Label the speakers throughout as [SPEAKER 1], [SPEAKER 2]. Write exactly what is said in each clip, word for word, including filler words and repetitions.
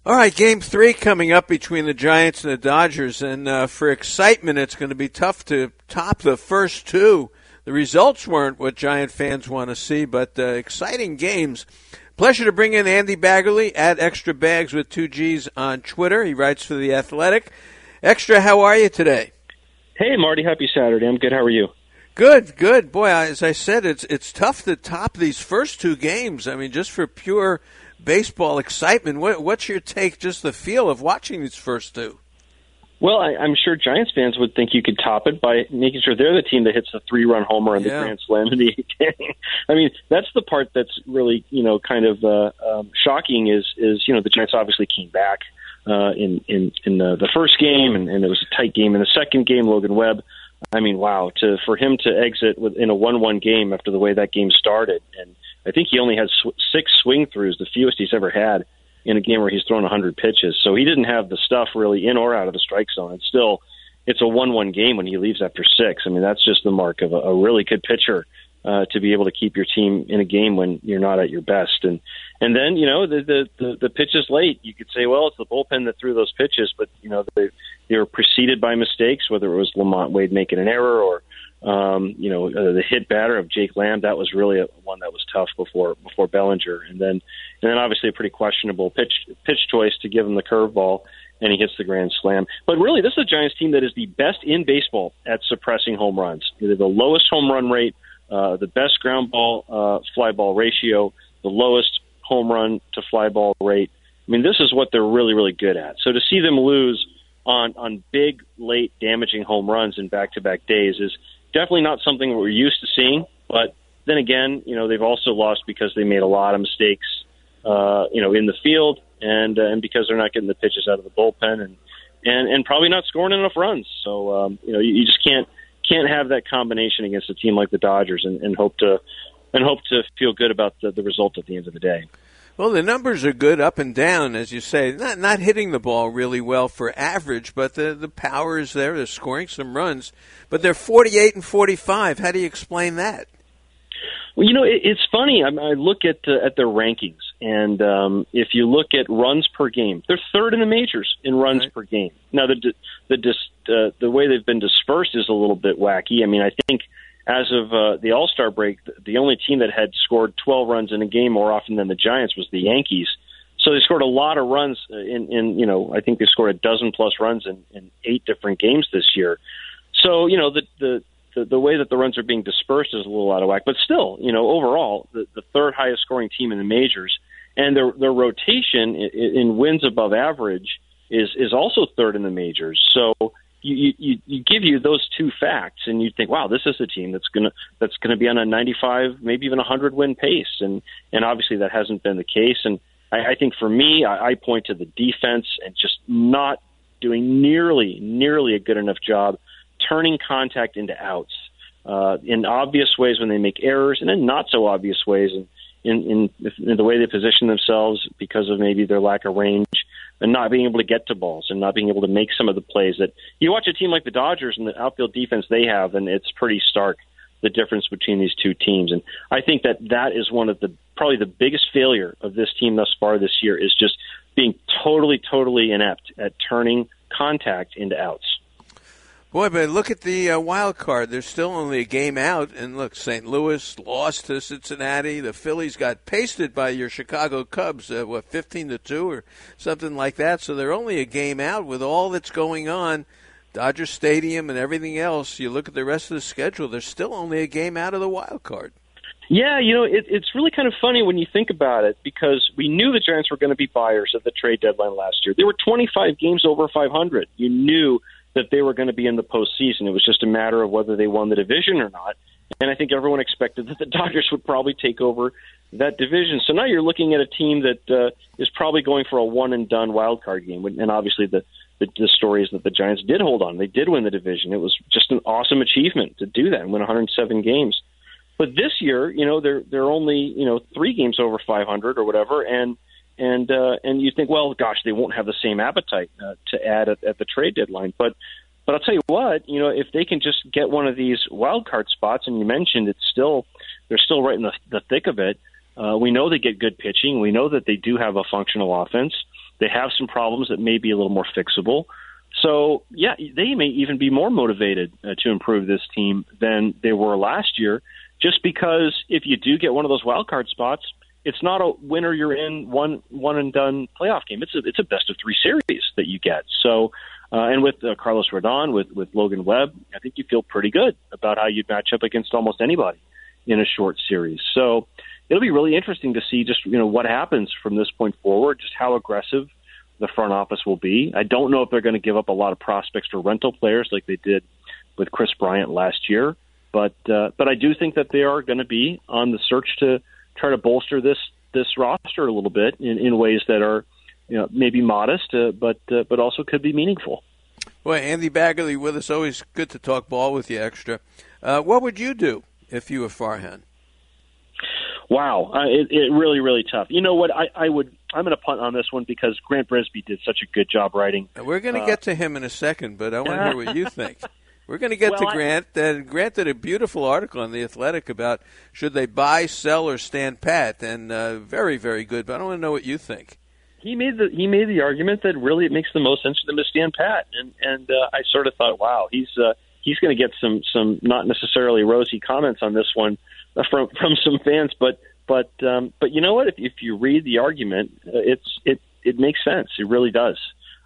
[SPEAKER 1] All right, game three coming up between the Giants and the Dodgers, and uh, for excitement, it's going to be tough to top the first two. The results weren't what Giant fans want to see, but uh, exciting games. Pleasure to bring in Andy Baggerly at Extra Bags with two G's on Twitter. He writes for The Athletic. Extra, how are you today?
[SPEAKER 2] Hey, Marty. Happy Saturday. I'm good. How are you?
[SPEAKER 1] Good, good. Boy, as I said, it's it's tough to top these first two games. I mean, just for pure baseball excitement, what, what's your take, just the feel of watching these first two?
[SPEAKER 2] Well, I, I'm sure Giants fans would think you could top it by making sure they're the team that hits the three-run homer in
[SPEAKER 1] yeah.
[SPEAKER 2] the Grand Slam in the eighth inning. I mean, that's the part that's really, you know, kind of uh, um, shocking is, is, you know, the Giants obviously came back uh, in, in, in the, the first game, and, and it was a tight game. In the second game, Logan Webb, I mean, wow, to for him to exit with, in a one one game after the way that game started, and I think he only had sw- six swing throughs, the fewest he's ever had in a game where he's thrown one hundred pitches. So he didn't have the stuff really in or out of the strike zone. And still, it's a one one game when he leaves after six. I mean, that's just the mark of a, a really good pitcher uh, to be able to keep your team in a game when you're not at your best. And and then, you know, the, the, the, the pitches late. You could say, well, it's the bullpen that threw those pitches, but, you know, they, they were preceded by mistakes, whether it was Lamont Wade making an error or Um, you know, uh, the hit batter of Jake Lamb, that was really a, one that was tough before before Bellinger. And then and then obviously a pretty questionable pitch pitch choice to give him the curveball, and he hits the grand slam. But really, this is a Giants team that is the best in baseball at suppressing home runs. They're the lowest home run rate, uh, the best ground ball uh, fly ball ratio, the lowest home run to fly ball rate. I mean, this is what they're really, really good at. So to see them lose on, on big, late, damaging home runs in back-to-back days is definitely not something that we're used to seeing, but then again, you know, they've also lost because they made a lot of mistakes, uh, you know, in the field, and uh, and because they're not getting the pitches out of the bullpen, and and, and probably not scoring enough runs. So um, you know, you, you just can't can't have that combination against a team like the Dodgers and, and hope to and hope to feel good about the, the result at the end of the day.
[SPEAKER 1] Well, the numbers are good up and down, as you say. Not not hitting the ball really well for average, but the, the power is there. They're scoring some runs. But they're forty-eight and forty-five. How do you explain that?
[SPEAKER 2] Well, you know, it, it's funny. I, I look at uh, at their rankings, and um, if you look at runs per game, they're third in the majors in runs right. per game. Now, the the dis, uh, the way they've been dispersed is a little bit wacky. I mean, I think as of uh, the All-Star break, the only team that had scored twelve runs in a game more often than the Giants was the Yankees. So they scored a lot of runs in, in you know, I think they scored a dozen plus runs in, in eight different games this year. So, you know, the, the, the, the way that the runs are being dispersed is a little out of whack. But still, you know, overall, the, the third highest scoring team in the majors, and their, their rotation in, in wins above average is, is also third in the majors. So, You, you, you give you those two facts, and you think, wow, this is a team that's gonna that's gonna be on a ninety-five, maybe even a hundred win pace, and and obviously that hasn't been the case. And I, I think for me, I, I point to the defense and just not doing nearly nearly a good enough job turning contact into outs uh, in obvious ways when they make errors, and in not so obvious ways in in, in in the way they position themselves because of maybe their lack of range, and not being able to get to balls and not being able to make some of the plays that you watch a team like the Dodgers and the outfield defense they have, and it's pretty stark, the difference between these two teams. And I think that that is one of the, probably the biggest failure of this team thus far this year is just being totally, totally inept at turning contact into outs.
[SPEAKER 1] Boy, but look at the uh, wild card. There's still only a game out. And look, Saint Louis lost to Cincinnati. The Phillies got pasted by your Chicago Cubs, uh, what, fifteen to two or something like that. So they're only a game out with all that's going on. Dodger Stadium and everything else. You look at the rest of the schedule, there's still only a game out of the wild card.
[SPEAKER 2] Yeah, you know, it, it's really kind of funny when you think about it, because we knew the Giants were going to be buyers at the trade deadline last year. They were twenty-five games over five hundred. You knew that they were going to be in the postseason. It was just a matter of whether they won the division or not. And I think everyone expected that the Dodgers would probably take over that division. So now you're looking at a team that uh, is probably going for a one-and-done wild card game. And obviously the, the, the story is that the Giants did hold on. They did win the division. It was just an awesome achievement to do that and win one hundred seven games. But this year, you know, they're they're only, you know, three games over five hundred or whatever, and and uh, and you think, well, gosh, they won't have the same appetite uh, to add at, at the trade deadline. But but I'll tell you what, you know, if they can just get one of these wild card spots, and you mentioned it's still they're still right in the, the thick of it. Uh, we know they get good pitching. We know that they do have a functional offense. They have some problems that may be a little more fixable. So, yeah, they may even be more motivated uh, to improve this team than they were last year, just because if you do get one of those wild card spots, it's not a winner you're in one one and done playoff game. It's a it's a best of three series that you get. So, uh, and with uh, Carlos Rodon, with with Logan Webb, I think you feel pretty good about how you'd match up against almost anybody in a short series. So, it'll be really interesting to see just you know what happens from this point forward, just how aggressive the front office will be. I don't know if they're going to give up a lot of prospects for rental players like they did with Chris Bryant last year, but uh, but I do think that they are going to be on the search to try to bolster this this roster a little bit in, in ways that are, you know, maybe modest, uh, but uh, but also could be meaningful.
[SPEAKER 1] Well, Andy Baggerly with us. Always good to talk ball with you, Extra. Uh, what would you do if you were Farhan?
[SPEAKER 2] Wow, uh, it, it really, really tough. You know what? I, I would. I'm going to punt on this one because Grant Brisbee did such a good job writing.
[SPEAKER 1] We're going to uh, get to him in a second, but I want to hear what you think. We're going to get
[SPEAKER 2] well,
[SPEAKER 1] to Grant. And Grant did a beautiful article on The Athletic about should they buy, sell, or stand pat, and uh, very, very good. But I want to know what you think.
[SPEAKER 2] He made the he made the argument that really it makes the most sense for them to stand pat, and and uh, I sort of thought, wow, he's uh, he's going to get some some not necessarily rosy comments on this one from from some fans, but but um, but you know what? If if you read the argument, uh, it's it it makes sense. It really does,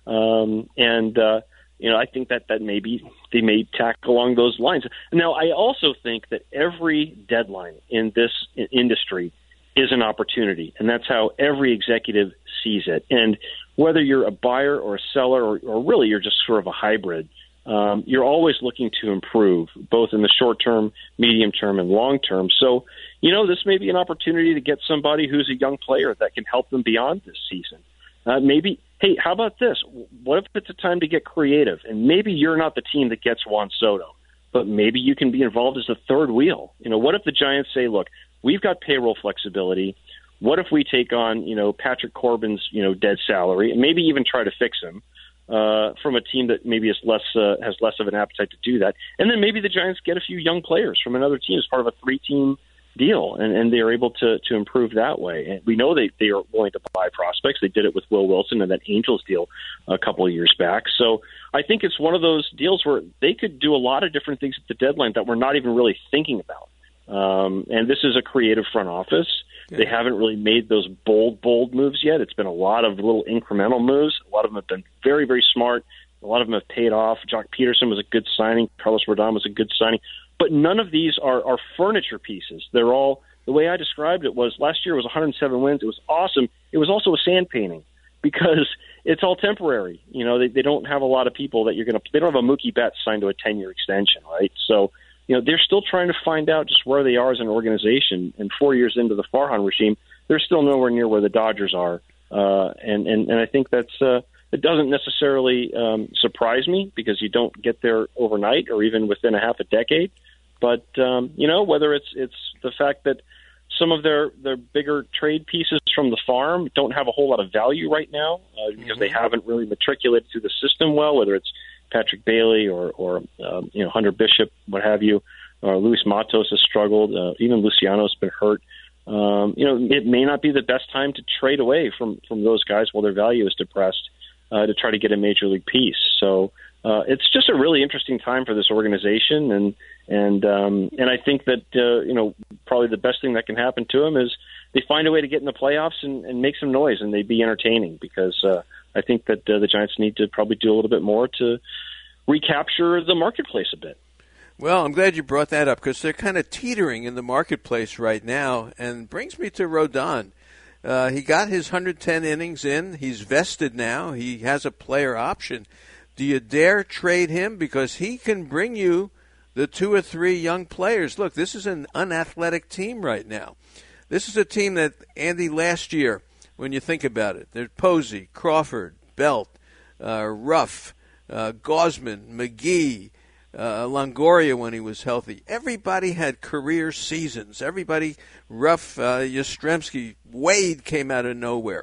[SPEAKER 2] um, and. Uh, You know, I think that, that maybe they may tack along those lines. Now, I also think that every deadline in this industry is an opportunity, and that's how every executive sees it. And whether you're a buyer or a seller, or, or really you're just sort of a hybrid, um, you're always looking to improve, both in the short term, medium term, and long term. So, you know, this may be an opportunity to get somebody who's a young player that can help them beyond this season. Uh, maybe, hey, how about this? What if it's a time to get creative? And maybe you're not the team that gets Juan Soto, but maybe you can be involved as a third wheel. You know, what if the Giants say, look, we've got payroll flexibility. What if we take on, you know, Patrick Corbin's, you know, dead salary, and maybe even try to fix him uh, from a team that maybe is less uh, has less of an appetite to do that. And then maybe the Giants get a few young players from another team as part of a three-team deal, and, and they're able to to improve that way. And we know they, they are willing to buy prospects. They did it with Will Wilson and that Angels deal a couple of years back. So I think it's one of those deals where they could do a lot of different things at the deadline that we're not even really thinking about. Um, and this is a creative front office. Yeah. They haven't really made those bold, bold moves yet. It's been a lot of little incremental moves. A lot of them have been very, very smart. A lot of them have paid off. Jock Peterson was a good signing. Carlos Rodon was a good signing. But none of these are, are furniture pieces. They're all, the way I described it was last year was one hundred seven wins. It was awesome. It was also a sand painting because it's all temporary. You know, they, they don't have a lot of people that you're going to, they don't have a Mookie Betts signed to a ten-year extension, right? So, you know, they're still trying to find out just where they are as an organization. And four years into the Farhan regime, they're still nowhere near where the Dodgers are. Uh, and, and, and I think that's, uh, it doesn't necessarily um, surprise me because you don't get there overnight or even within a half a decade. But, um, you know, whether it's it's the fact that some of their, their bigger trade pieces from the farm don't have a whole lot of value right now uh, because mm-hmm. they haven't really matriculated through the system well, whether it's Patrick Bailey or, or um, you know, Hunter Bishop, what have you, or Luis Matos has struggled, uh, even Luciano's been hurt. Um, you know, it may not be the best time to trade away from, from those guys while their value is depressed uh, to try to get a major league piece. So uh, it's just a really interesting time for this organization, and And um, and I think that, uh, you know, probably the best thing that can happen to them is they find a way to get in the playoffs and, and make some noise, and they be entertaining because uh, I think that uh, the Giants need to probably do a little bit more to recapture the marketplace a bit.
[SPEAKER 1] Well, I'm glad you brought that up because they're kind of teetering in the marketplace right now, and brings me to Rodon. Uh, he got his one hundred ten innings in. He's vested now. He has a player option. Do you dare trade him? Because he can bring you the two or three young players. Look, this is an unathletic team right now. This is a team that, Andy, last year, when you think about it, there's Posey, Crawford, Belt, uh, Ruff, uh, Gausman, McGee, uh, Longoria when he was healthy. Everybody had career seasons. Everybody, Ruff, uh, Yastrzemski, Wade came out of nowhere.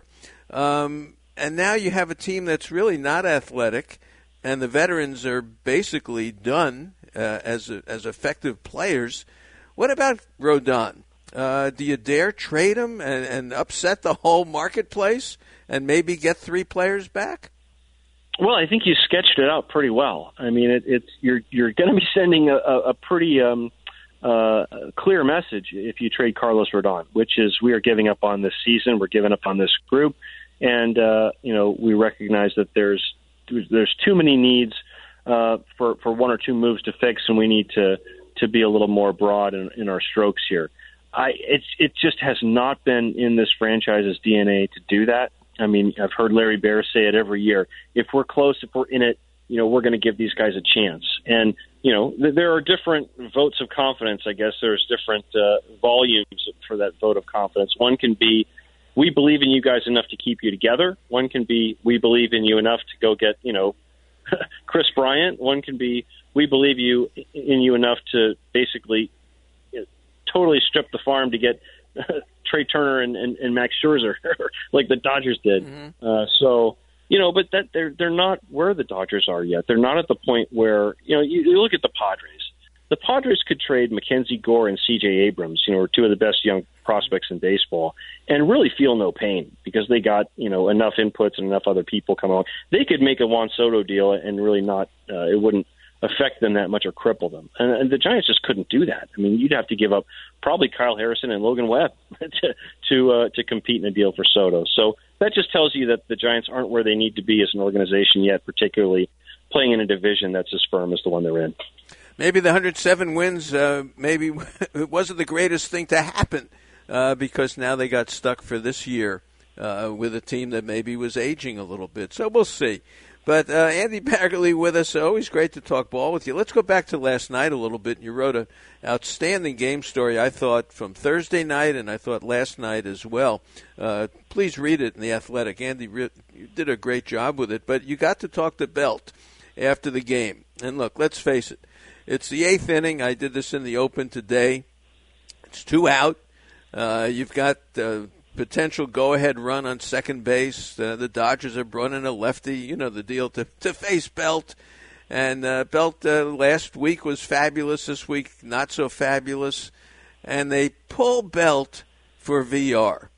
[SPEAKER 1] Um, and now you have a team that's really not athletic, and the veterans are basically done Uh, as a, as effective players. What about Rodon? Uh, do you dare trade him and, and upset the whole marketplace and maybe get three players back?
[SPEAKER 2] Well, I think you sketched it out pretty well. I mean, it, it's you're you're going to be sending a, a pretty um, uh, clear message if you trade Carlos Rodon, which is we are giving up on this season, we're giving up on this group, and uh, you know we recognize that there's there's too many needs uh, for for one or two moves to fix, and we need to to be a little more broad in, in our strokes here. I it's it just has not been in this franchise's D N A to do that. I mean, I've heard Larry Bear say it every year. If we're close, if we're in it, you know, we're going to give these guys a chance. And, you know, th- there are different votes of confidence. I guess there's different uh, volumes for that vote of confidence. One can be, we believe in you guys enough to keep you together. One can be, we believe in you enough to go get, you know, Chris Bryant. One can be, we believe you in you enough to basically you know, totally strip the farm to get Trey Turner and, and, and Max Scherzer, like the Dodgers did. Mm-hmm. Uh, so, you know, but that they're they're not where the Dodgers are yet. They're not at the point where, you know, you, you look at the Padres. The Padres could trade Mackenzie Gore and C J Abrams, you know, are two of the best young prospects in baseball, and really feel no pain because they got, you know, enough inputs and enough other people come along. They could make a Juan Soto deal and really not, uh, it wouldn't affect them that much or cripple them. And, and the Giants just couldn't do that. I mean, you'd have to give up probably Kyle Harrison and Logan Webb to to, uh, to compete in a deal for Soto. So that just tells you that the Giants aren't where they need to be as an organization yet, particularly playing in a division that's as firm as the one they're in.
[SPEAKER 1] Maybe the one hundred seven wins, uh, maybe it wasn't the greatest thing to happen uh, because now they got stuck for this year uh, with a team that maybe was aging a little bit. So we'll see. But uh, Andy Baggarly with us. Always great to talk ball with you. Let's go back to last night a little bit. You wrote an outstanding game story, I thought, from Thursday night, and I thought last night as well. Uh, please read it in The Athletic. Andy, re- you did a great job with it. But you got to talk to Belt after the game. And look, let's face it. It's the eighth inning. I did this in the Open today. It's two out. Uh, you've got uh, potential go-ahead run on second base. Uh, the Dodgers are running a lefty, you know the deal, to, to face Belt. And uh, Belt uh, last week was fabulous. This week, not so fabulous. And they pull Belt for V R.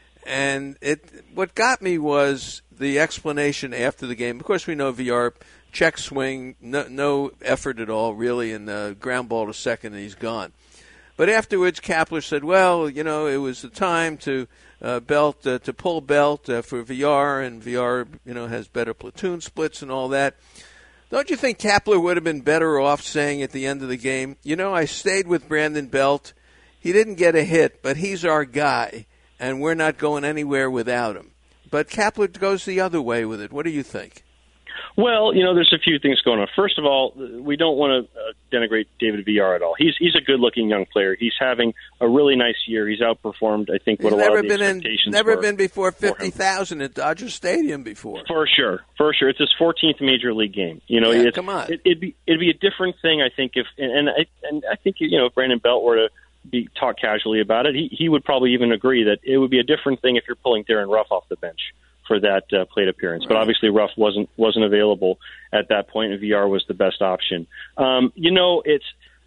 [SPEAKER 1] And it what got me was the explanation after the game. Of course, we know V R, check swing, no, no effort at all, really, and uh, ground ball to second, and he's gone. But afterwards, Kapler said, well, you know, it was the time to uh, Belt uh, to pull Belt uh, for V R, and V R, you know, has better platoon splits and all that. Don't you think Kapler would have been better off saying at the end of the game, you know, I stayed with Brandon Belt. He didn't get a hit, but he's our guy, and we're not going anywhere without him. But Kapler goes the other way with it. What do you think?
[SPEAKER 2] Well, you know, there's a few things going on. First of all, we don't want to uh, denigrate David V R at all. He's he's a good-looking young player. He's having a really nice year. He's outperformed, I think, what
[SPEAKER 1] he's
[SPEAKER 2] a lot
[SPEAKER 1] never
[SPEAKER 2] of the
[SPEAKER 1] been
[SPEAKER 2] expectations
[SPEAKER 1] in, Never
[SPEAKER 2] were
[SPEAKER 1] been before fifty thousand at Dodger Stadium before.
[SPEAKER 2] For sure, for sure. It's his fourteenth major league game. You know,
[SPEAKER 1] yeah,
[SPEAKER 2] it's,
[SPEAKER 1] come on.
[SPEAKER 2] It, it'd be it'd be a different thing, I think, if and, and I and I think you know if Brandon Belt were to be talk casually about it, he he would probably even agree that it would be a different thing if you're pulling Darren Ruff off the bench for that uh, plate appearance. Right. But obviously Ruff wasn't wasn't available at that point, and V R was the best option. Um, you know, it's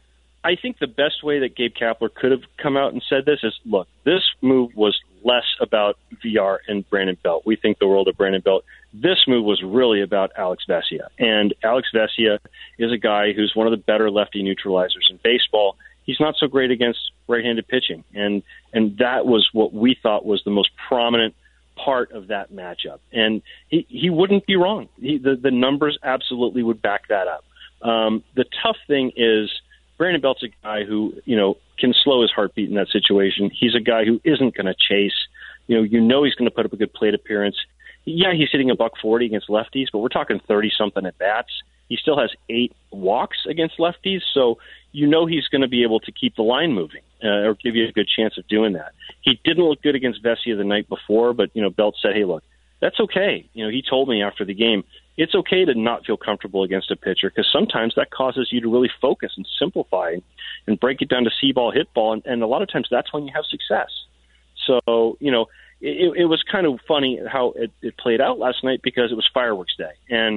[SPEAKER 2] I think the best way that Gabe Kapler could have come out and said this is, look, this move was less about V R and Brandon Belt. We think the world of Brandon Belt. This move was really about Alex Vesia. And Alex Vesia is a guy who's one of the better lefty neutralizers in baseball. He's not so great against right-handed pitching. And and that was what we thought was the most prominent part of that matchup. And he, he wouldn't be wrong. He, the, the numbers absolutely would back that up. Um, the tough thing is Brandon Belt's a guy who, you know, can slow his heartbeat in that situation. He's a guy who isn't going to chase. You know, you know he's going to put up a good plate appearance. Yeah, he's hitting a buck forty against lefties, but we're talking thirty-something at bats. He still has eight walks against lefties, so you know he's going to be able to keep the line moving uh, or give you a good chance of doing that. He didn't look good against Vesia the night before, but, you know, Belt said, hey, look, that's okay. You know, he told me after the game, it's okay to not feel comfortable against a pitcher because sometimes that causes you to really focus and simplify and break it down to see-ball, hit ball, and, and a lot of times that's when you have success. So, you know, it, it was kind of funny how it, it played out last night because it was fireworks day. And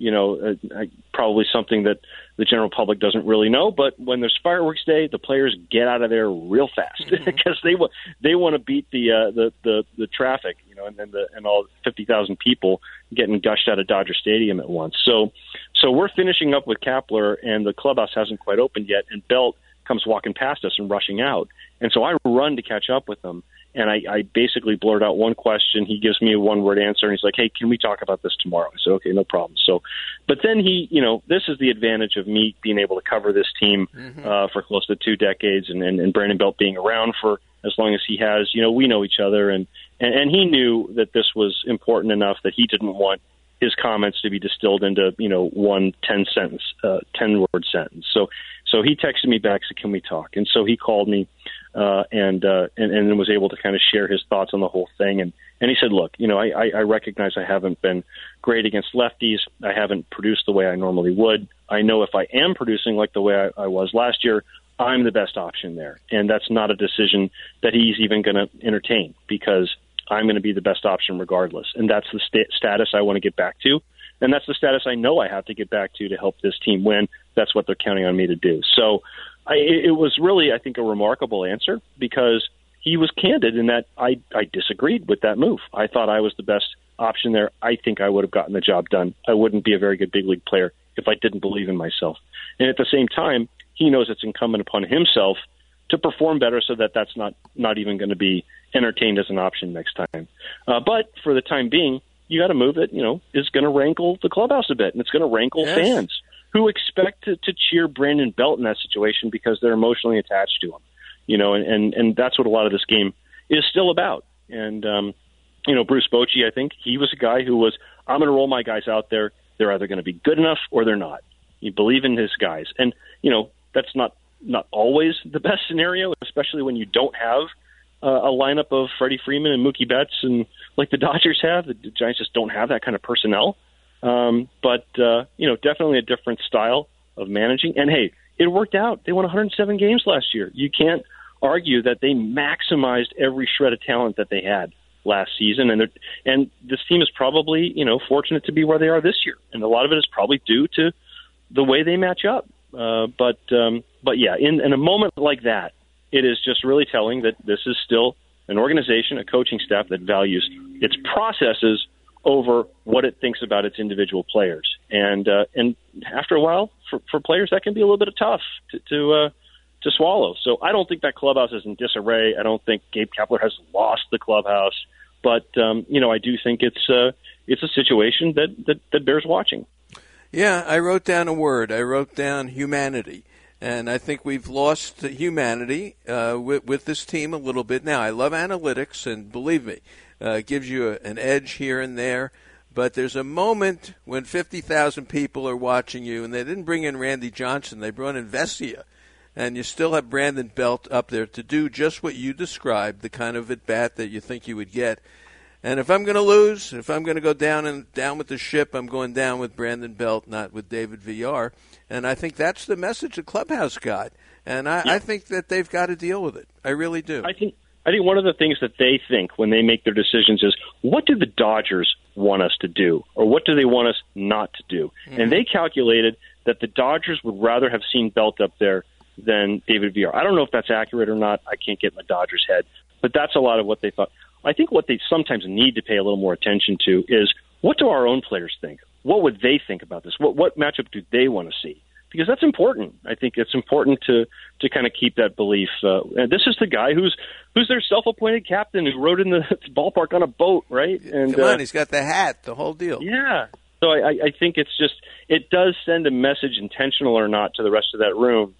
[SPEAKER 2] you know, uh, probably something that the general public doesn't really know. But when there's fireworks day, the players get out of there real fast because mm-hmm. they want they want to beat the uh, the the the traffic, you know, and then the and all fifty thousand people getting gushed out of Dodger Stadium at once. So so we're finishing up with Kapler, and the clubhouse hasn't quite opened yet, and Belt comes walking past us and rushing out, and so I run to catch up with him. And I, I basically blurt out one question. He gives me a one-word answer, and he's like, hey, can we talk about this tomorrow? I said, okay, no problem. So, but then he, you know, this is the advantage of me being able to cover this team mm-hmm. uh, for close to two decades, and, and, and Brandon Belt being around for as long as he has. You know, we know each other, and, and, and he knew that this was important enough that he didn't want his comments to be distilled into, you know, one ten-sentence, uh, ten-word sentence. So, so he texted me back, said, can we talk? And so he called me. Uh, and, uh, and and was able to kind of share his thoughts on the whole thing. And, and he said, look, you know, I, I recognize I haven't been great against lefties. I haven't produced the way I normally would. I know if I am producing like the way I, I was last year, I'm the best option there. And that's not a decision that he's even going to entertain because I'm going to be the best option regardless. And that's the st- status I want to get back to. And that's the status I know I have to get back to to help this team win. That's what they're counting on me to do. So I, it was really, I think, a remarkable answer because he was candid in that I, I disagreed with that move. I thought I was the best option there. I think I would have gotten the job done. I wouldn't be a very good big league player if I didn't believe in myself. And at the same time, he knows it's incumbent upon himself to perform better so that that's not, not even going to be entertained as an option next time. Uh, but for the time being, you got a move that, you know, is going to rankle the clubhouse a bit, and it's going to rankle yes. fans who expect to, to cheer Brandon Belt in that situation because they're emotionally attached to him, you know, and, and, and that's what a lot of this game is still about. And, um, you know, Bruce Bochy, I think he was a guy who was, I'm going to roll my guys out there. They're either going to be good enough or they're not. You believe in his guys. And, you know, that's not, not always the best scenario, especially when you don't have uh, a lineup of Freddie Freeman and Mookie Betts and like the Dodgers have. The Giants just don't have that kind of personnel. Um, but, uh, you know, definitely a different style of managing. And, hey, it worked out. They won one hundred seven games last year. You can't argue that they maximized every shred of talent that they had last season. And and this team is probably, you know, fortunate to be where they are this year. And a lot of it is probably due to the way they match up. Uh, but, um, but yeah, in, in a moment like that, it is just really telling that this is still an organization, a coaching staff that values its processes over what it thinks about its individual players. And uh, and after a while, for, for players, that can be a little bit of tough to to, uh, to swallow. So I don't think that clubhouse is in disarray. I don't think Gabe Kapler has lost the clubhouse. But, um, you know, I do think it's, uh, it's a situation that, that, that bears watching.
[SPEAKER 1] Yeah, I wrote down a word. I wrote down humanity. And I think we've lost humanity uh, with, with this team a little bit. Now, I love analytics, and believe me, Uh, it gives you a, an edge here and there, but there's a moment when fifty thousand people are watching you, and they didn't bring in Randy Johnson, they brought in Vesia, and you still have Brandon Belt up there to do just what you described, the kind of at-bat that you think you would get. And if I'm going to lose, if I'm going to go down and down with the ship, I'm going down with Brandon Belt, not with David Villar. And I think that's the message the clubhouse got, and I, yeah. I think that they've got to deal with it. I really do.
[SPEAKER 2] I think. I think one of the things that they think when they make their decisions is, what do the Dodgers want us to do, or what do they want us not to do? Mm-hmm. And they calculated that the Dodgers would rather have seen Belt up there than David Villar. I don't know if that's accurate or not. I can't get in the Dodgers' head, but that's a lot of what they thought. I think what they sometimes need to pay a little more attention to is, what do our own players think? What would they think about this? What, what matchup do they want to see? Because that's important. I think it's important to, to kind of keep that belief. Uh, and this is the guy who's who's their self-appointed captain who rode in the ballpark on a boat, right? And
[SPEAKER 1] come on,
[SPEAKER 2] uh,
[SPEAKER 1] he's got the hat, the whole deal.
[SPEAKER 2] Yeah. So I, I think it's just it does send a message, intentional or not, to the rest of that room.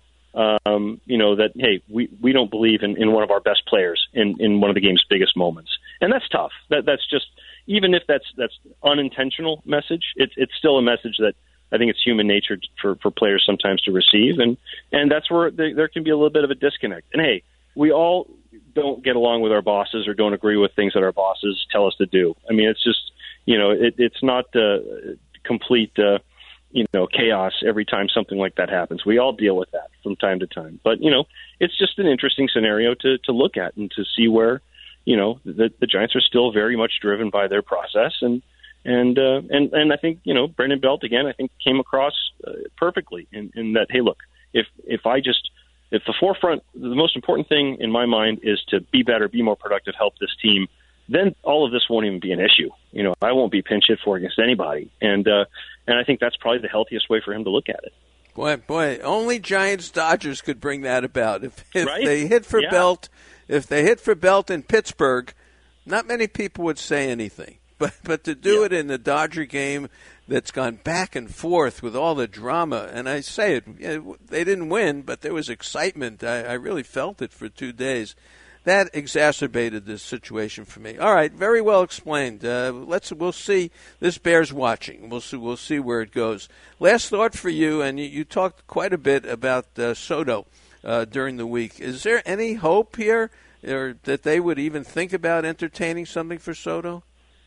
[SPEAKER 2] Um, you know that hey, we, we don't believe in, in one of our best players in, in one of the game's biggest moments, and that's tough. That that's just even if that's that's unintentional message, it's it's still a message that. I think it's human nature for, for players sometimes to receive, and, and that's where they, there can be a little bit of a disconnect. And, hey, we all don't get along with our bosses or don't agree with things that our bosses tell us to do. I mean, it's just, you know, it, it's not uh, complete, uh, you know, chaos every time something like that happens. We all deal with that from time to time. But, you know, it's just an interesting scenario to, to look at and to see where, you know, the, the Giants are still very much driven by their process, and And uh, and and I think you know Brandon Belt again. I think came across uh, perfectly in, in that. Hey, look, if if I just if the forefront, the most important thing in my mind is to be better, be more productive, help this team, then all of this won't even be an issue. You know, I won't be pinch hit for against anybody. And uh, and I think that's probably the healthiest way for him to look at it.
[SPEAKER 1] Boy, boy, only Giants Dodgers could bring that about. If, if
[SPEAKER 2] right?
[SPEAKER 1] they hit for
[SPEAKER 2] yeah.
[SPEAKER 1] Belt, if they hit for Belt in Pittsburgh, not many people would say anything. But but to do
[SPEAKER 2] yeah.
[SPEAKER 1] it in the Dodger game that's gone back and forth with all the drama, and I say it, they didn't win, but there was excitement. I, I really felt it for two days. That exacerbated this situation for me. All right, very well explained. Uh, let's we'll see. This bears watching. We'll see. We'll see where it goes. Last thought for you, and you, you talked quite a bit about uh, Soto uh, during the week. Is there any hope here, or that they would even think about entertaining something for Soto?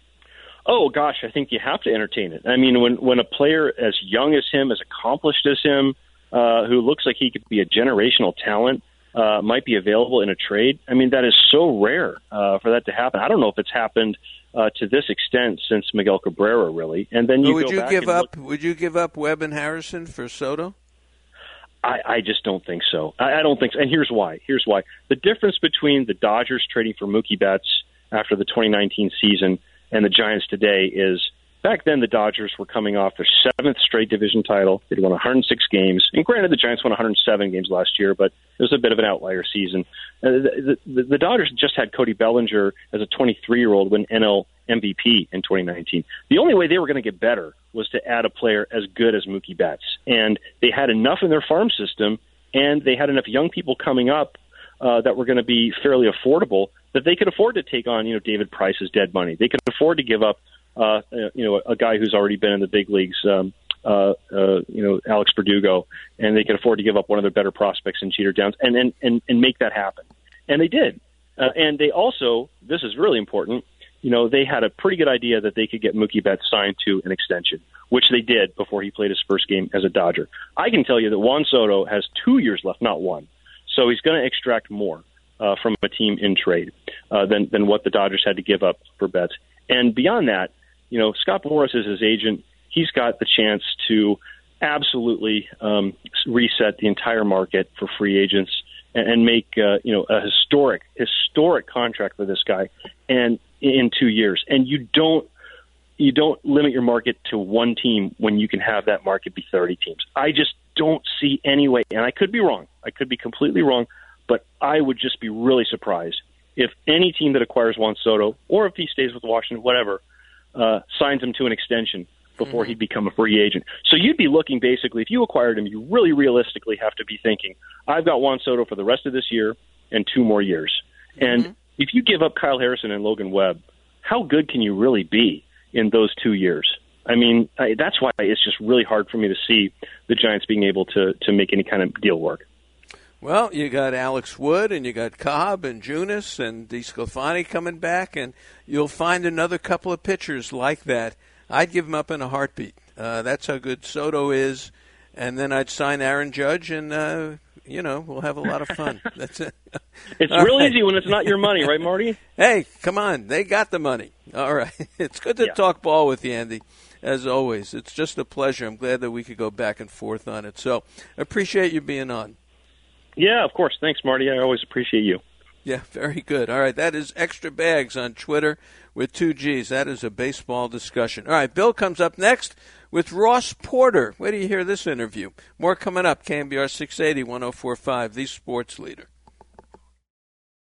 [SPEAKER 2] Oh gosh, I think you have to entertain it. I mean, when when a player as young as him, as accomplished as him, uh, who looks like he could be a generational talent, uh, might be available in a trade. I mean, that is so rare uh, for that to happen. I don't know if it's happened uh, to this extent since Miguel Cabrera, really. And then you
[SPEAKER 1] would
[SPEAKER 2] go
[SPEAKER 1] you
[SPEAKER 2] back
[SPEAKER 1] give
[SPEAKER 2] and
[SPEAKER 1] up?
[SPEAKER 2] Look,
[SPEAKER 1] would you give up Webb and Harrison for Soto?
[SPEAKER 2] I, I just don't think so. I, I don't think so. And here's why. Here's why. The difference between the Dodgers trading for Mookie Betts after the twenty nineteen season and the Giants today is back then the Dodgers were coming off their seventh straight division title. They'd won one hundred six games. And granted, the Giants won one hundred seven games last year, but it was a bit of an outlier season. Uh, the, the, the Dodgers just had Cody Bellinger as a twenty-three-year-old win N L M V P in twenty nineteen. The only way they were going to get better was to add a player as good as Mookie Betts. And they had enough in their farm system, and they had enough young people coming up uh, that were going to be fairly affordable that they could afford to take on, you know, David Price's dead money. They could afford to give up, uh, you know, a guy who's already been in the big leagues, um, uh, uh, you know, Alex Verdugo, and they could afford to give up one of their better prospects in Jeter Downs and, and, and, and make that happen. And they did. Uh, and they also, this is really important, you know, they had a pretty good idea that they could get Mookie Betts signed to an extension, which they did before he played his first game as a Dodger. I can tell you that Juan Soto has two years left, not one. So he's going to extract more uh, from a team in trade uh, than, than what the Dodgers had to give up for Betts. And beyond that, you know, Scott Boras is his agent. He's got the chance to absolutely um, reset the entire market for free agents and, and make, uh, you know, a historic, historic contract for this guy and in two years. And you don't, you don't limit your market to one team when you can have that market be thirty teams. I just don't see any way, and I could be wrong. I could be completely wrong, but I would just be really surprised if any team that acquires Juan Soto, or if he stays with Washington, whatever, uh, signs him to an extension before mm-hmm. he'd become a free agent. So you'd be looking, basically, if you acquired him, you really realistically have to be thinking, I've got Juan Soto for the rest of this year and two more years. Mm-hmm. And if you give up Kyle Harrison and Logan Webb, how good can you really be in those two years? I mean, I, that's why it's just really hard for me to see the Giants being able to, to make any kind of deal work.
[SPEAKER 1] Well, you got Alex Wood, and you got Cobb and Junis and DeSclafani coming back, and you'll find another couple of pitchers like that. I'd give him up in a heartbeat. Uh, that's how good Soto is. And then I'd sign Aaron Judge, and, uh, you know, we'll have a lot of fun. That's it.
[SPEAKER 2] It's All real right. easy when it's not your money, right, Marty?
[SPEAKER 1] Hey, come on. They got the money. All right. It's good to yeah. talk ball with you, Andy, as always. It's just a pleasure. I'm glad that we could go back and forth on it. So I appreciate you being on.
[SPEAKER 2] Yeah, of course. Thanks, Marty. I always appreciate you.
[SPEAKER 1] Yeah, very good. All right, that is Extra Bags on Twitter with two G's. That is a baseball discussion. All right, Bill comes up next with Ross Porter. Where do you hear this interview? More coming up. K M B R six eighty, one oh four point five, the sports leader.